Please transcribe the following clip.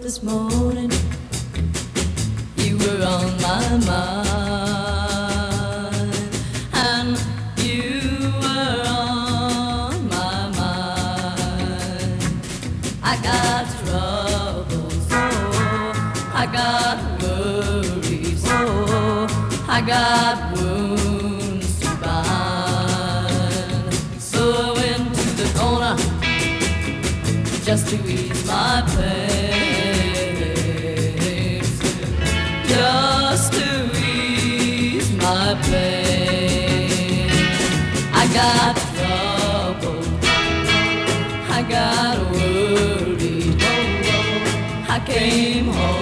this morning, you were on my mind, and you were on my mind. I got troubles, oh, I got worries, oh, I got wounds to bind. So I went to the corner just to ease my pain, just to ease my pain. I got trouble, I got worried, oh, oh. I came home